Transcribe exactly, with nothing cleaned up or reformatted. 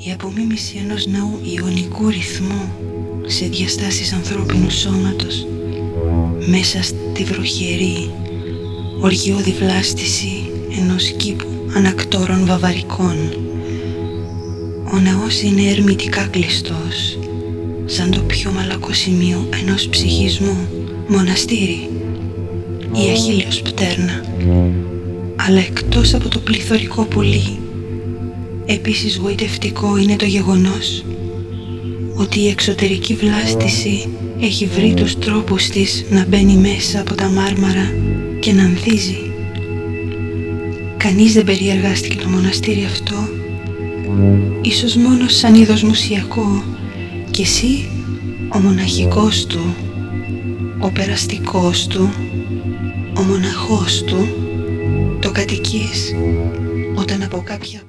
Η απομίμηση ενός ναού ιωνικού ρυθμού σε διαστάσεις ανθρώπινου σώματος μέσα στη βροχερή, οργιώδη βλάστηση ενός κήπου ανακτόρων βαβαρικών. Ο ναός είναι ερμητικά κλειστός, σαν το πιο μαλακό σημείο ενός ψυχισμού, μοναστήρι ή αχίλιος πτέρνα. Αλλά εκτός από το πληθωρικό πουλί, επίσης γοητευτικό είναι το γεγονός ότι η εξωτερική βλάστηση έχει βρει τους τρόπους της να μπαίνει μέσα από τα μάρμαρα και να ανθίζει. Κανείς δεν περιεργάστηκε το μοναστήρι αυτό, ίσως μόνο σαν είδος μουσιακό, και εσύ, ο μοναχικός του, ο περαστικός του, ο μοναχός του, το κατοικείς όταν από κάποια